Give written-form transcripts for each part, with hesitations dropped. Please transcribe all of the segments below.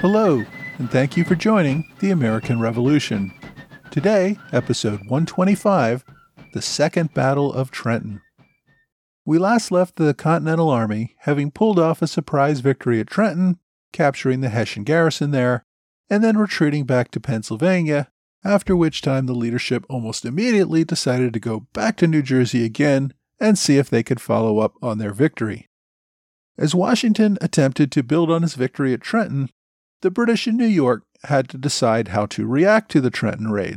Hello, and thank you for joining the American Revolution. Today, episode 125, The Second Battle of Trenton. We last left the Continental Army having pulled off a surprise victory at Trenton, capturing the Hessian garrison there, and then retreating back to Pennsylvania, after which time the leadership almost immediately decided to go back to New Jersey again and see if they could follow up on their victory. As Washington attempted to build on his victory at Trenton, the British in New York had to decide how to react to the Trenton raid.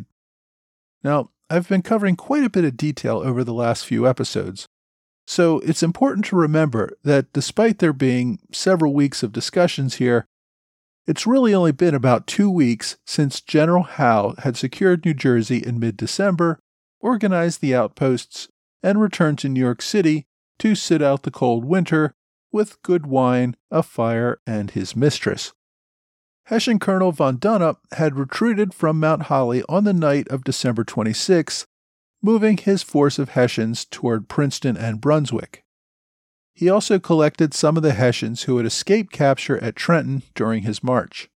Now, I've been covering quite a bit of detail over the last few episodes, so it's important to remember that despite there being several weeks of discussions here, it's really only been about 2 weeks since General Howe had secured New Jersey in mid-December, organized the outposts, and returned to New York City to sit out the cold winter with good wine, a fire, and his mistress. Hessian Colonel von Donop had retreated from Mount Holly on the night of December 26, moving his force of Hessians toward Princeton and Brunswick. He also collected some of the Hessians who had escaped capture at Trenton during his march.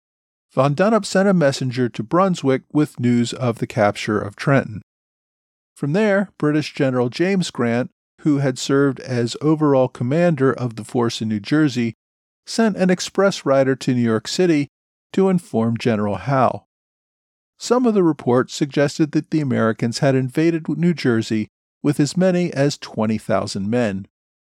Von Donop sent a messenger to Brunswick with news of the capture of Trenton. From there, British General James Grant, who had served as overall commander of the force in New Jersey, sent an express rider to New York City to inform General Howe. Some of the reports suggested that the Americans had invaded New Jersey with as many as 20,000 men.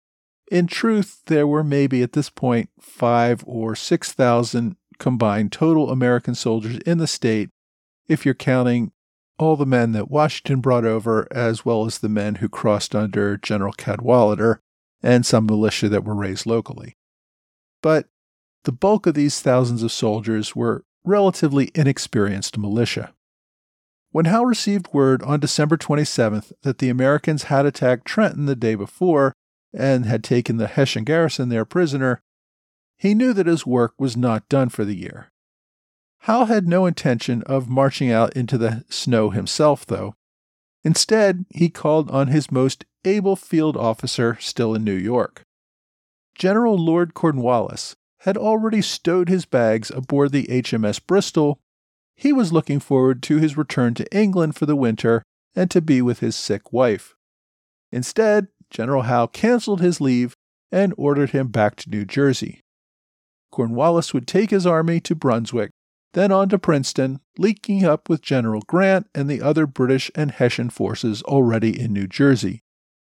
In truth, there were maybe at this point 5,000 or 6,000 combined total American soldiers in the state, if you're counting all the men that Washington brought over, as well as the men who crossed under General Cadwalader and some militia that were raised locally. But the bulk of these thousands of soldiers were relatively inexperienced militia. When Howe received word on December 27th that the Americans had attacked Trenton the day before and had taken the Hessian garrison there prisoner, he knew that his work was not done for the year. Howe had no intention of marching out into the snow himself, though. Instead, he called on his most able field officer still in New York. General Lord Cornwallis had already stowed his bags aboard the HMS Bristol. He was looking forward to his return to England for the winter and to be with his sick wife. Instead, General Howe canceled his leave and ordered him back to New Jersey. Cornwallis would take his army to Brunswick, then on to Princeton, linking up with General Grant and the other British and Hessian forces already in New Jersey.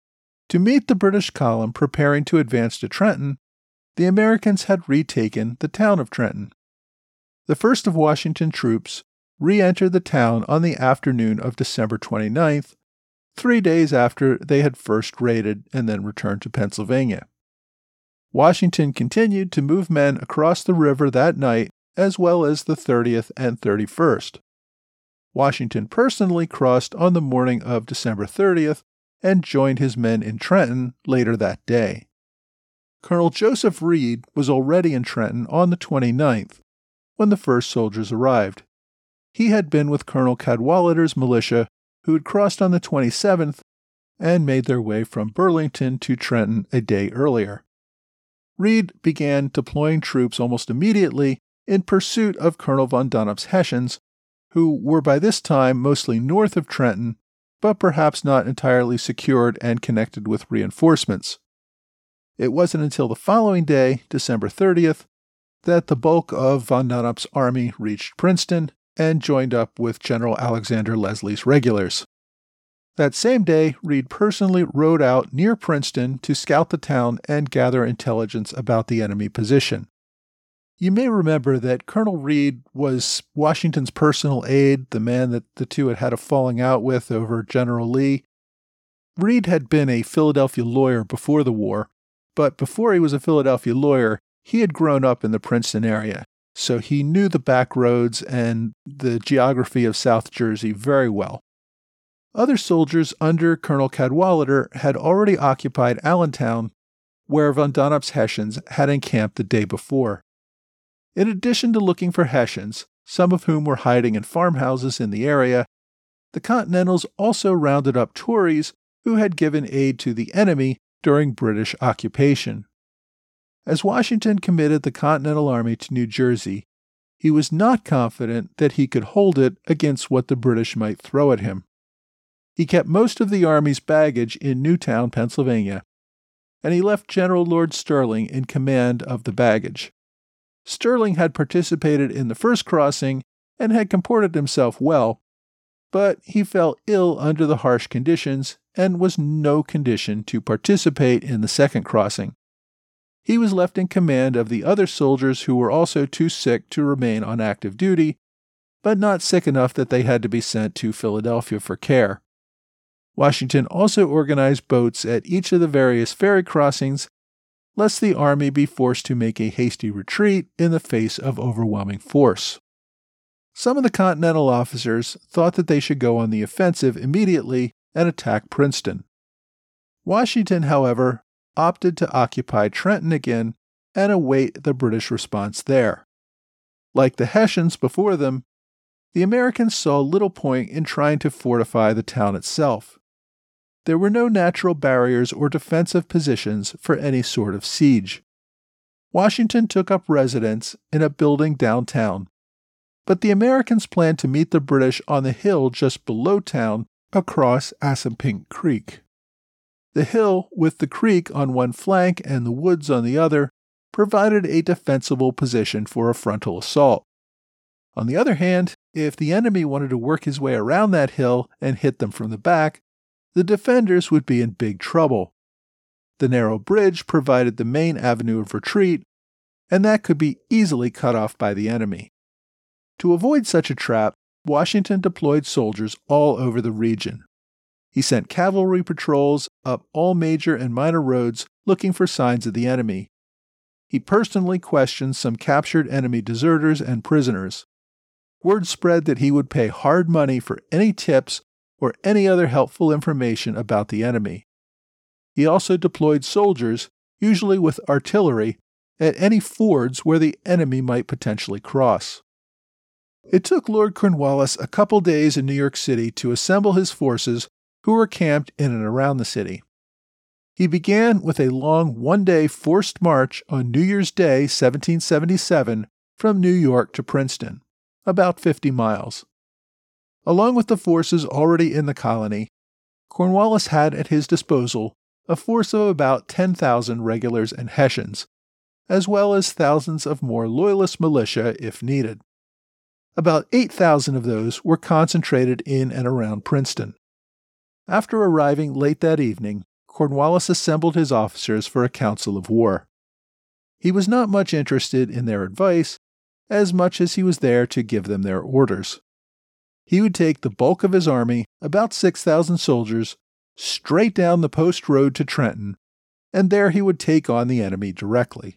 To meet the British column preparing to advance to Trenton, the Americans had retaken the town of Trenton. The first of Washington troops re-entered the town on the afternoon of December 29th, 3 days after they had first raided and then returned to Pennsylvania. Washington continued to move men across the river that night, as well as the 30th and 31st. Washington personally crossed on the morning of December 30th and joined his men in Trenton later that day. Colonel Joseph Reed was already in Trenton on the 29th, when the first soldiers arrived. He had been with Colonel Cadwalader's militia, who had crossed on the 27th and made their way from Burlington to Trenton a day earlier. Reed began deploying troops almost immediately in pursuit of Colonel von Donop's Hessians, who were by this time mostly north of Trenton, but perhaps not entirely secured and connected with reinforcements. It wasn't until the following day, December 30th, that the bulk of von Donop's army reached Princeton and joined up with General Alexander Leslie's regulars. That same day, Reed personally rode out near Princeton to scout the town and gather intelligence about the enemy position. You may remember that Colonel Reed was Washington's personal aide, the man that the two had had a falling out with over General Lee. Reed had been a Philadelphia lawyer before the war, but before he was a Philadelphia lawyer, he had grown up in the Princeton area, so he knew the back roads and the geography of South Jersey very well. Other soldiers under Colonel Cadwalader had already occupied Allentown, where von Donop's Hessians had encamped the day before. In addition to looking for Hessians, some of whom were hiding in farmhouses in the area, the Continentals also rounded up Tories who had given aid to the enemy during British occupation. As Washington committed the Continental Army to New Jersey, he was not confident that he could hold it against what the British might throw at him. He kept most of the army's baggage in Newtown, Pennsylvania, and he left General Lord Stirling in command of the baggage. Stirling had participated in the first crossing and had comported himself well, but he fell ill under the harsh conditions and was no condition to participate in the second crossing. He was left in command of the other soldiers who were also too sick to remain on active duty, but not sick enough that they had to be sent to Philadelphia for care. Washington also organized boats at each of the various ferry crossings, lest the army be forced to make a hasty retreat in the face of overwhelming force. Some of the Continental officers thought that they should go on the offensive immediately and attack Princeton. Washington, however, opted to occupy Trenton again and await the British response there. Like the Hessians before them, the Americans saw little point in trying to fortify the town itself. There were no natural barriers or defensive positions for any sort of siege. Washington took up residence in a building downtown, but the Americans planned to meet the British on the hill just below town across Assunpink Creek. The hill, with the creek on one flank and the woods on the other, provided a defensible position for a frontal assault. On the other hand, if the enemy wanted to work his way around that hill and hit them from the back, the defenders would be in big trouble. The narrow bridge provided the main avenue of retreat, and that could be easily cut off by the enemy. To avoid such a trap, Washington deployed soldiers all over the region. He sent cavalry patrols up all major and minor roads looking for signs of the enemy. He personally questioned some captured enemy deserters and prisoners. Word spread that he would pay hard money for any tips or any other helpful information about the enemy. He also deployed soldiers, usually with artillery, at any fords where the enemy might potentially cross. It took Lord Cornwallis a couple days in New York City to assemble his forces who were camped in and around the city. He began with a long one-day forced march on New Year's Day, 1777, from New York to Princeton, about 50 miles. Along with the forces already in the colony, Cornwallis had at his disposal a force of about 10,000 regulars and Hessians, as well as thousands of more loyalist militia if needed. About 8,000 of those were concentrated in and around Princeton. After arriving late that evening, Cornwallis assembled his officers for a council of war. He was not much interested in their advice, as much as he was there to give them their orders. He would take the bulk of his army, about 6,000 soldiers, straight down the post road to Trenton, and there he would take on the enemy directly.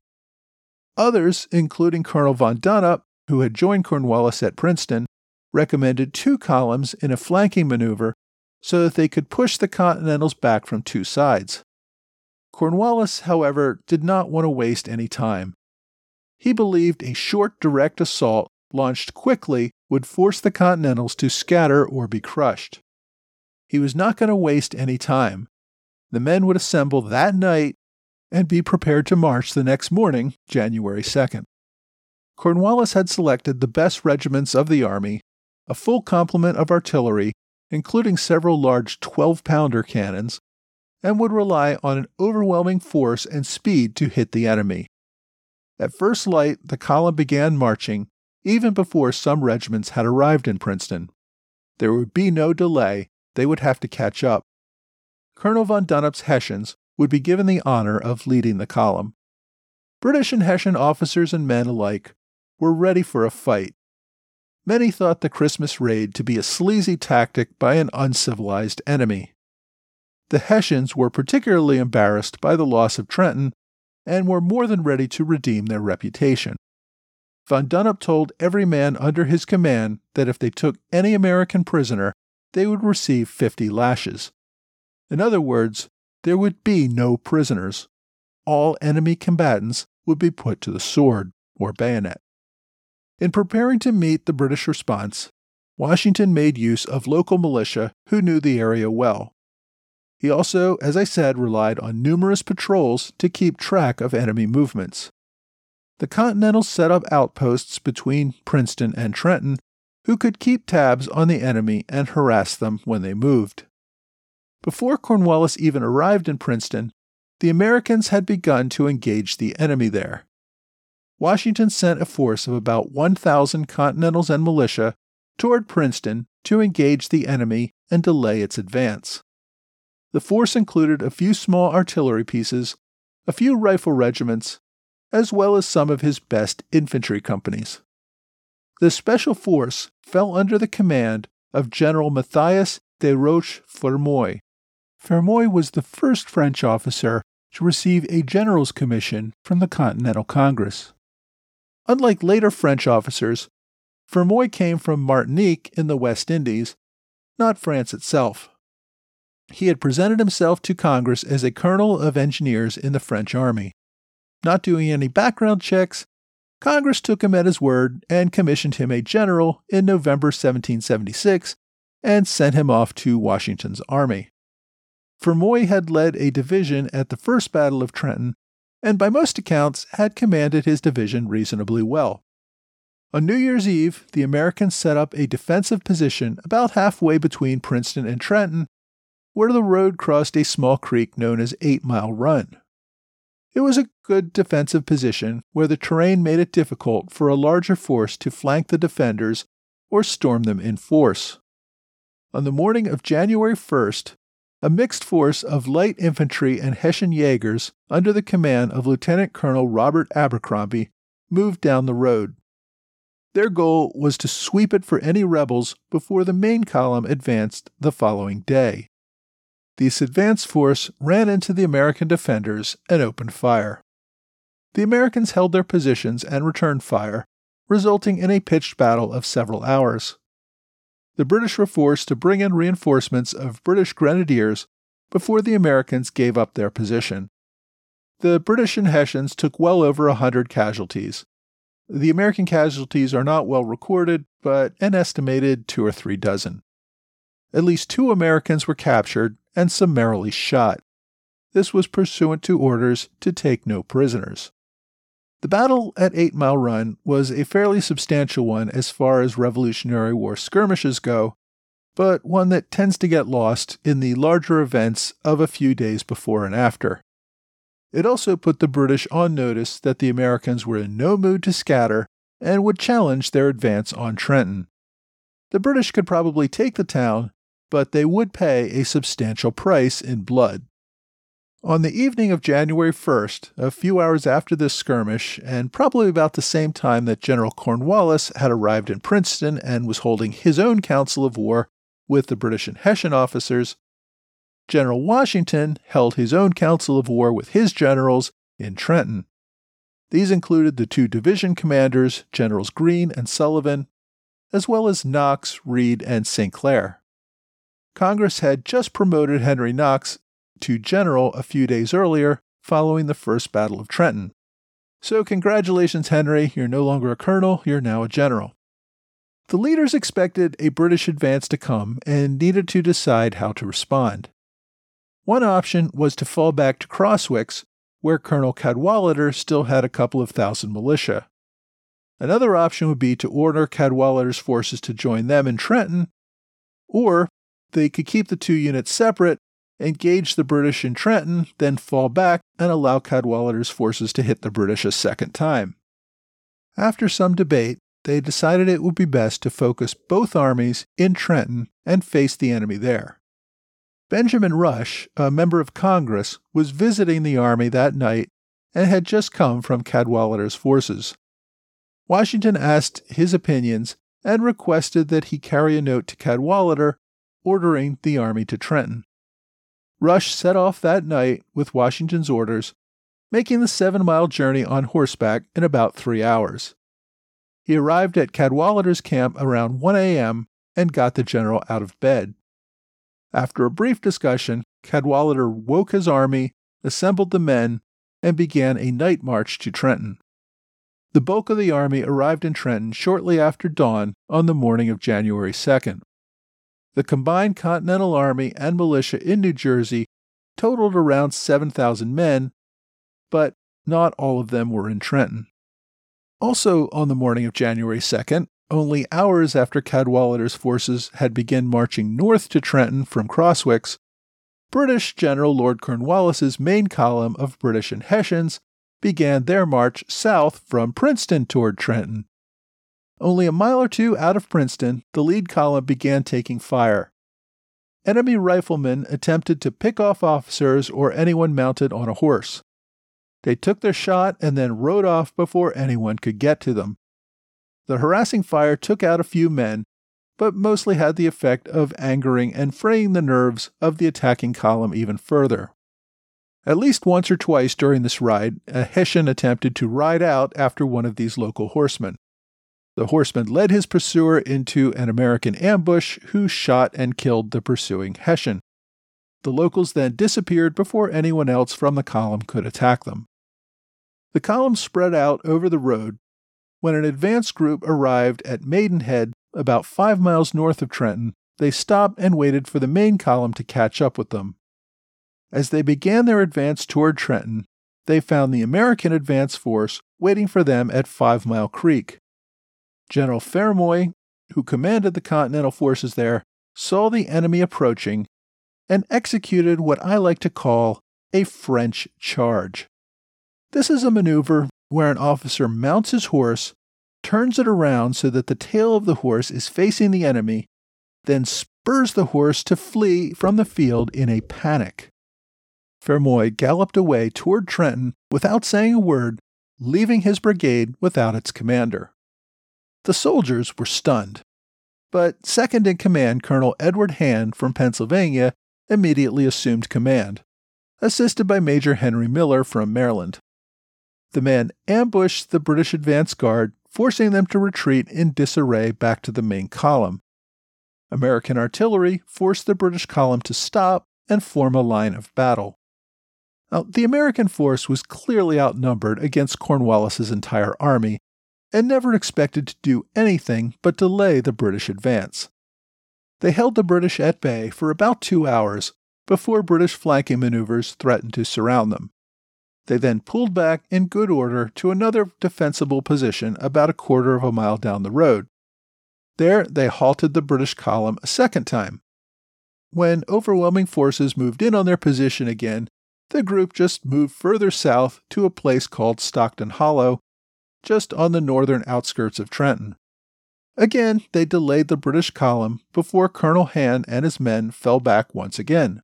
Others, including Colonel von Donop, who had joined Cornwallis at Princeton, recommended 2 columns in a flanking maneuver so that they could push the Continentals back from 2 sides. Cornwallis, however, did not want to waste any time. He believed a short direct assault launched quickly would force the Continentals to scatter or be crushed. He was not going to waste any time. The men would assemble that night and be prepared to march the next morning, January 2nd. Cornwallis had selected the best regiments of the army, a full complement of artillery, including several large 12-pounder cannons, and would rely on an overwhelming force and speed to hit the enemy. At first light, the column began marching, even before some regiments had arrived in Princeton. There would be no delay, they would have to catch up. Colonel von Donop's Hessians would be given the honor of leading the column. British and Hessian officers and men alike were ready for a fight. Many thought the Christmas raid to be a sleazy tactic by an uncivilized enemy. The Hessians were particularly embarrassed by the loss of Trenton and were more than ready to redeem their reputation. Von Donop told every man under his command that if they took any American prisoner, they would receive 50 lashes. In other words, there would be no prisoners. All enemy combatants would be put to the sword or bayonet. In preparing to meet the British response, Washington made use of local militia who knew the area well. He also, as I said, relied on numerous patrols to keep track of enemy movements. the Continentals set up outposts between Princeton and Trenton who could keep tabs on the enemy and harass them when they moved. Before Cornwallis even arrived in Princeton, the Americans had begun to engage the enemy there. Washington sent a force of about 1,000 Continentals and militia toward Princeton to engage the enemy and delay its advance. The force included a few small artillery pieces, a few rifle regiments, as well as some of his best infantry companies. The special force fell under the command of General Matthias de Roche-Fermoy. Fermoy was the first French officer to receive a general's commission from the Continental Congress. Unlike later French officers, Fermoy came from Martinique in the West Indies, not France itself. He had presented himself to Congress as a colonel of engineers in the French army. Not doing any background checks, Congress took him at his word and commissioned him a general in November 1776 and sent him off to Washington's army. Fermoy had led a division at the First Battle of Trenton and by most accounts had commanded his division reasonably well. On New Year's Eve, the Americans set up a defensive position about halfway between Princeton and Trenton, where the road crossed a small creek known as 8 Mile Run. It was a good defensive position where the terrain made it difficult for a larger force to flank the defenders or storm them in force. On the morning of January 1st, a mixed force of light infantry and Hessian Jaegers under the command of Lieutenant Colonel Robert Abercrombie moved down the road. Their goal was to sweep it for any rebels before the main column advanced the following day. This advance force ran into the American defenders and opened fire. The Americans held their positions and returned fire, resulting in a pitched battle of several hours. The British were forced to bring in reinforcements of British grenadiers before the Americans gave up their position. The British and Hessians took well over 100 casualties. The American casualties are not well recorded, but an estimated 2 or 3 dozen. At least 2 Americans were captured and summarily shot. This was pursuant to orders to take no prisoners. The battle at 8 Mile Run was a fairly substantial one as far as Revolutionary War skirmishes go, but one that tends to get lost in the larger events of a few days before and after. It also put the British on notice that the Americans were in no mood to scatter and would challenge their advance on Trenton. The British could probably take the town, but they would pay a substantial price in blood. On the evening of January 1st, a few hours after this skirmish, and probably about the same time that General Cornwallis had arrived in Princeton and was holding his own council of war with the British and Hessian officers, General Washington held his own council of war with his generals in Trenton. These included the 2 division commanders, Generals Greene and Sullivan, as well as Knox, Reed, and St. Clair. Congress had just promoted Henry Knox to general a few days earlier following the First Battle of Trenton. So congratulations, Henry, you're no longer a colonel, you're now a general. The leaders expected a British advance to come and needed to decide how to respond. One option was to fall back to Crosswicks, where Colonel Cadwalader still had a couple of thousand militia. Another option would be to order Cadwalader's forces to join them in Trenton, or they could keep the 2 units separate, engage the British in Trenton, then fall back and allow Cadwalader's forces to hit the British a second time. After some debate, they decided it would be best to focus both armies in Trenton and face the enemy there. Benjamin Rush, a member of Congress, was visiting the army that night and had just come from Cadwalader's forces. Washington asked his opinions and requested that he carry a note to Cadwalader ordering the army to Trenton. Rush set off that night with Washington's orders, making the 7-mile journey on horseback in about 3 hours. He arrived at Cadwalader's camp around 1 a.m. and got the general out of bed. After a brief discussion, Cadwalader woke his army, assembled the men, and began a night march to Trenton. The bulk of the army arrived in Trenton shortly after dawn on the morning of January 2nd. The combined Continental Army and militia in New Jersey totaled around 7,000 men, but not all of them were in Trenton. Also on the morning of January 2nd, only hours after Cadwallader's forces had begun marching north to Trenton from Crosswicks, British General Lord Cornwallis's main column of British and Hessians began their march south from Princeton toward Trenton. Only a mile or two out of Princeton, the lead column began taking fire. Enemy riflemen attempted to pick off officers or anyone mounted on a horse. They took their shot and then rode off before anyone could get to them. The harassing fire took out a few men, but mostly had the effect of angering and fraying the nerves of the attacking column even further. At least once or twice during this ride, a Hessian attempted to ride out after one of these local horsemen. The horseman led his pursuer into an American ambush, who shot and killed the pursuing Hessian. The locals then disappeared before anyone else from the column could attack them. The column spread out over the road. When an advance group arrived at Maidenhead, about 5 miles north of Trenton, they stopped and waited for the main column to catch up with them. As they began their advance toward Trenton, they found the American advance force waiting for them at 5 Mile Creek. General Fermoy, who commanded the Continental forces there, saw the enemy approaching and executed what I like to call a French charge. This is a maneuver where an officer mounts his horse, turns it around so that the tail of the horse is facing the enemy, then spurs the horse to flee from the field in a panic. Fermoy galloped away toward Trenton without saying a word, leaving his brigade without its commander. The soldiers were stunned, but second in command Colonel Edward Hand from Pennsylvania immediately assumed command, assisted by Major Henry Miller from Maryland. The men ambushed the British advance guard, forcing them to retreat in disarray back to the main column. American artillery forced the British column to stop and form a line of battle. Now, the American force was clearly outnumbered against Cornwallis's entire army, and never expected to do anything but delay the British advance. They held the British at bay for about 2 hours before British flanking maneuvers threatened to surround them. They then pulled back in good order to another defensible position about a quarter of a mile down the road. There they halted the British column a second time. When overwhelming forces moved in on their position again, the group just moved further south to a place called Stockton Hollow, just on the northern outskirts of Trenton. Again, they delayed the British column before Colonel Hand and his men fell back once again.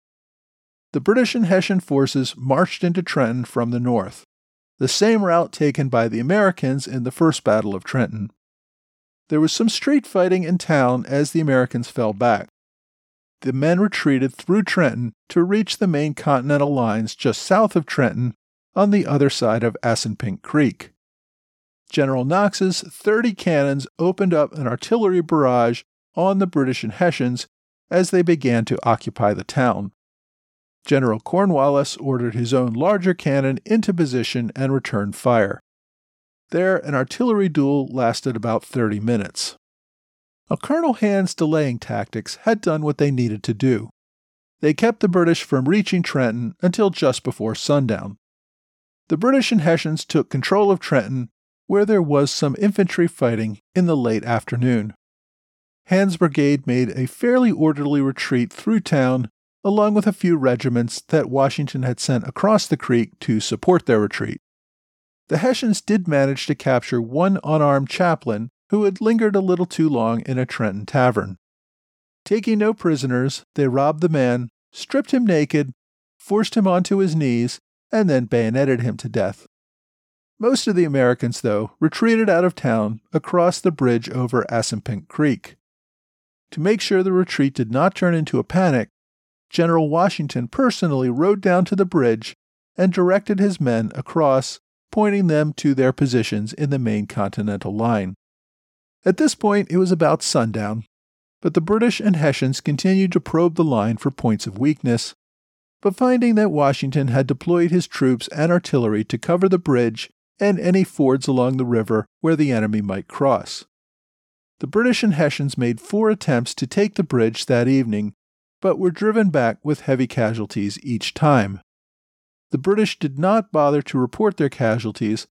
The British and Hessian forces marched into Trenton from the north, the same route taken by the Americans in the First Battle of Trenton. There was some street fighting in town as the Americans fell back. The men retreated through Trenton to reach the main Continental lines just south of Trenton on the other side of Assunpink Creek. General Knox's 30 cannons opened up an artillery barrage on the British and Hessians as they began to occupy the town. General Cornwallis ordered his own larger cannon into position and returned fire. There, an artillery duel lasted about 30 minutes. Now, Colonel Hand's delaying tactics had done what they needed to do. They kept the British from reaching Trenton until just before sundown. The British and Hessians took control of Trenton, where there was some infantry fighting in the late afternoon. Hand's brigade made a fairly orderly retreat through town, along with a few regiments that Washington had sent across the creek to support their retreat. The Hessians did manage to capture one unarmed chaplain who had lingered a little too long in a Trenton tavern. Taking no prisoners, they robbed the man, stripped him naked, forced him onto his knees, and then bayoneted him to death. Most of the Americans, though, retreated out of town across the bridge over Assunpink Creek. To make sure the retreat did not turn into a panic, General Washington personally rode down to the bridge and directed his men across, pointing them to their positions in the main Continental line. At this point, it was about sundown, but the British and Hessians continued to probe the line for points of weakness, but finding that Washington had deployed his troops and artillery to cover the bridge and any fords along the river where the enemy might cross. The British and Hessians made 4 attempts to take the bridge that evening, but were driven back with heavy casualties each time. The British did not bother to report their casualties,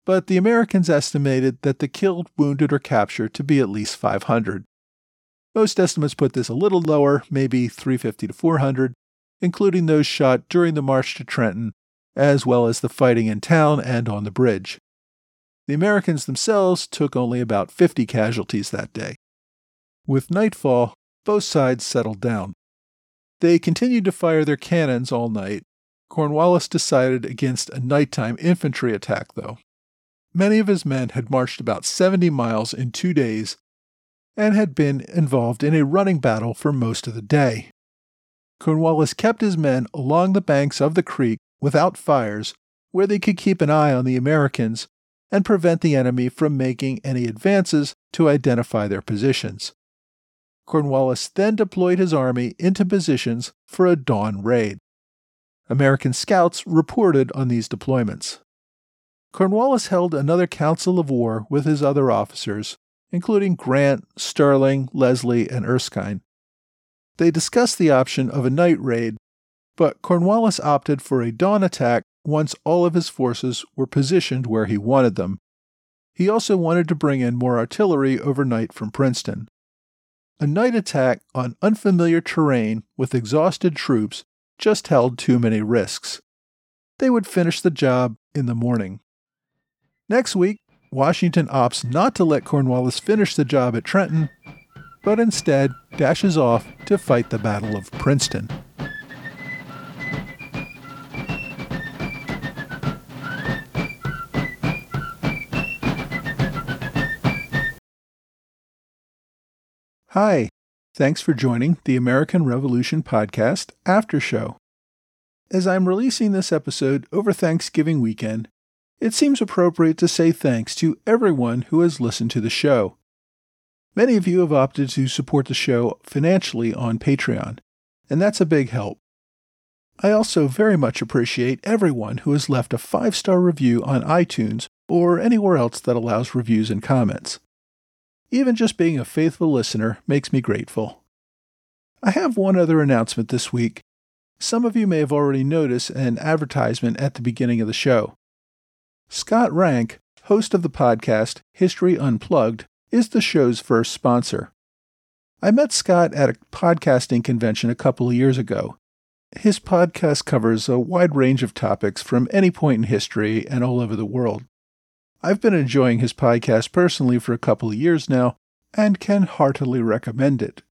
but the Americans estimated that the killed, wounded, or captured to be at least 500. Most estimates put this a little lower, maybe 350 to 400, including those shot during the march to Trenton, as well as the fighting in town and on the bridge. The Americans themselves took only about 50 casualties that day. With nightfall, both sides settled down. They continued to fire their cannons all night. Cornwallis decided against a nighttime infantry attack, though. Many of his men had marched about 70 miles in 2 days and had been involved in a running battle for most of the day. Cornwallis kept his men along the banks of the creek without fires, where they could keep an eye on the Americans and prevent the enemy from making any advances to identify their positions. Cornwallis then deployed his army into positions for a dawn raid. American scouts reported on these deployments. Cornwallis held another council of war with his other officers, including Grant, Sterling, Leslie, and Erskine. They discussed the option of a night raid, but Cornwallis opted for a dawn attack once all of his forces were positioned where he wanted them. He also wanted to bring in more artillery overnight from Princeton. A night attack on unfamiliar terrain with exhausted troops just held too many risks. They would finish the job in the morning. Next week, Washington opts not to let Cornwallis finish the job at Trenton, but instead dashes off to fight the Battle of Princeton. Hi, thanks for joining the American Revolution Podcast After Show. As I'm releasing this episode over Thanksgiving weekend, it seems appropriate to say thanks to everyone who has listened to the show. Many of you have opted to support the show financially on Patreon, and that's a big help. I also very much appreciate everyone who has left a 5-star review on iTunes or anywhere else that allows reviews and comments. Even just being a faithful listener makes me grateful. I have one other announcement this week. Some of you may have already noticed an advertisement at the beginning of the show. Scott Rank, host of the podcast History Unplugged, is the show's first sponsor. I met Scott at a podcasting convention a couple of years ago. His podcast covers a wide range of topics from any point in history and all over the world. I've been enjoying his podcast personally for a couple of years now and can heartily recommend it.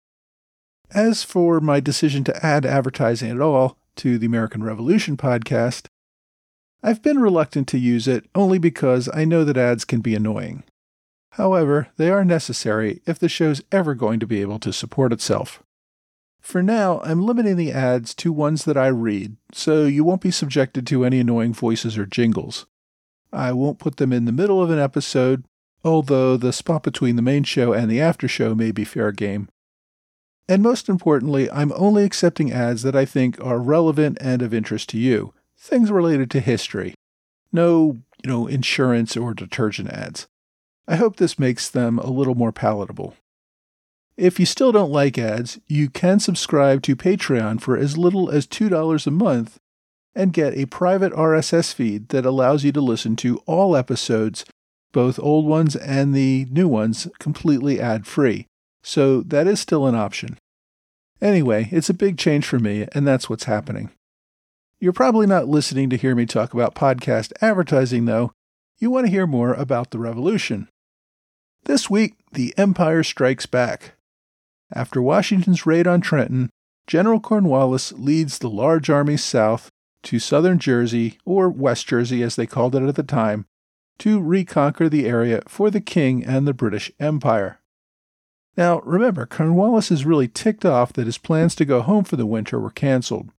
As for my decision to add advertising at all to the American Revolution podcast, I've been reluctant to use it only because I know that ads can be annoying. However, they are necessary if the show's ever going to be able to support itself. For now, I'm limiting the ads to ones that I read, so you won't be subjected to any annoying voices or jingles. I won't put them in the middle of an episode, although the spot between the main show and the after show may be fair game. And most importantly, I'm only accepting ads that I think are relevant and of interest to you, things related to history. No, insurance or detergent ads. I hope this makes them a little more palatable. If you still don't like ads, you can subscribe to Patreon for as little as $2 a month and get a private RSS feed that allows you to listen to all episodes, both old ones and the new ones, completely ad-free. So that is still an option. Anyway, it's a big change for me, and that's what's happening. You're probably not listening to hear me talk about podcast advertising, though. You want to hear more about the Revolution. This week, the Empire strikes back. After Washington's raid on Trenton, General Cornwallis leads the large army south to southern Jersey, or West Jersey as they called it at the time, to reconquer the area for the king and the British Empire. Now, remember, Cornwallis is really ticked off that his plans to go home for the winter were canceled.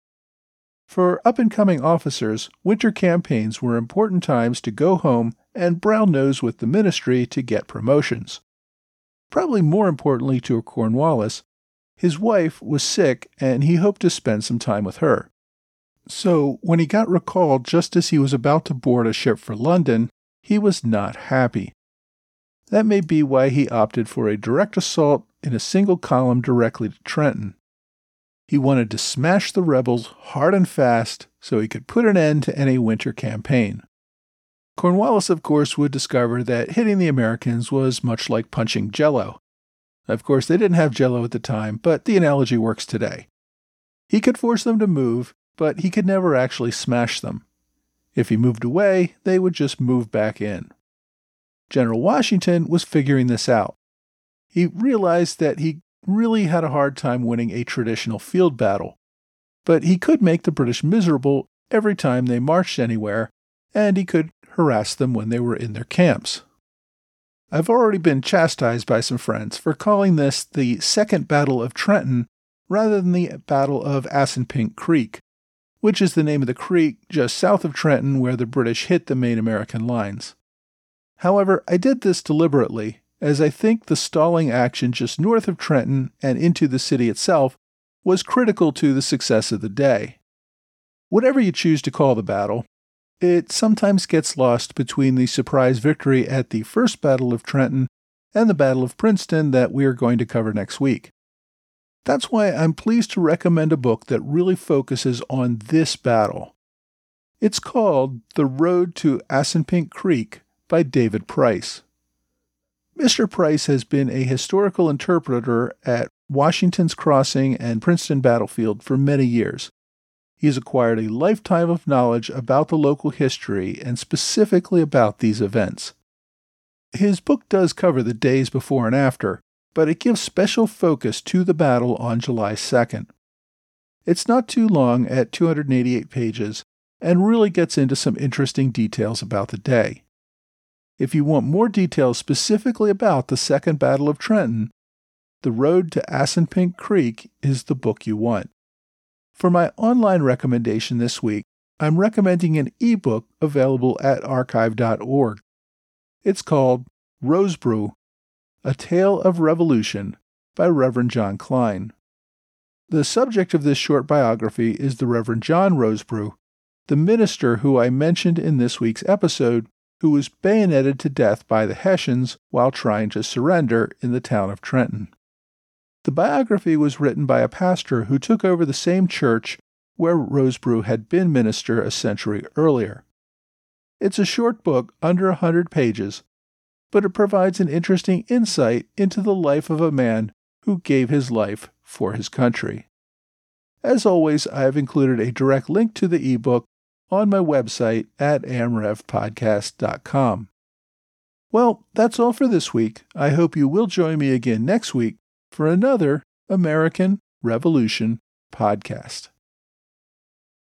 For up-and-coming officers, winter campaigns were important times to go home and brown nose with the ministry to get promotions. Probably more importantly to Cornwallis, his wife was sick and he hoped to spend some time with her. So, when he got recalled just as he was about to board a ship for London, he was not happy. That may be why he opted for a direct assault in a single column directly to Trenton. He wanted to smash the rebels hard and fast so he could put an end to any winter campaign. Cornwallis, of course, would discover that hitting the Americans was much like punching Jell-O. Of course, they didn't have Jell-O at the time, but the analogy works today. He could force them to move, but he could never actually smash them. If he moved away, they would just move back in. General Washington was figuring this out. He realized that he really had a hard time winning a traditional field battle, but he could make the British miserable every time they marched anywhere, and he could harass them when they were in their camps. I've already been chastised by some friends for calling this the Second Battle of Trenton rather than the Battle of Assunpink Creek, which is the name of the creek just south of Trenton where the British hit the main American lines. However, I did this deliberately, as I think the stalling action just north of Trenton and into the city itself was critical to the success of the day. Whatever you choose to call the battle, it sometimes gets lost between the surprise victory at the First Battle of Trenton and the Battle of Princeton that we are going to cover next week. That's why I'm pleased to recommend a book that really focuses on this battle. It's called The Road to Assunpink Creek by David Price. Mr. Price has been a historical interpreter at Washington's Crossing and Princeton Battlefield for many years. He has acquired a lifetime of knowledge about the local history and specifically about these events. His book does cover the days before and after, but it gives special focus to the battle on July 2nd. It's not too long at 288 pages and really gets into some interesting details about the day. If you want more details specifically about the Second Battle of Trenton, The Road to Assunpink Creek is the book you want. For my online recommendation this week, I'm recommending an ebook available at archive.org. It's called Rosebrew, A Tale of Revolution by Reverend John Klein. The subject of this short biography is the Reverend John Rosebrew, the minister who I mentioned in this week's episode, who was bayoneted to death by the Hessians while trying to surrender in the town of Trenton. The biography was written by a pastor who took over the same church where Rosebrew had been minister a century earlier. It's a short book, under 100 pages, but it provides an interesting insight into the life of a man who gave his life for his country. As always, I have included a direct link to the ebook on my website at amrevpodcast.com. Well, that's all for this week. I hope you will join me again next week for another American Revolution podcast.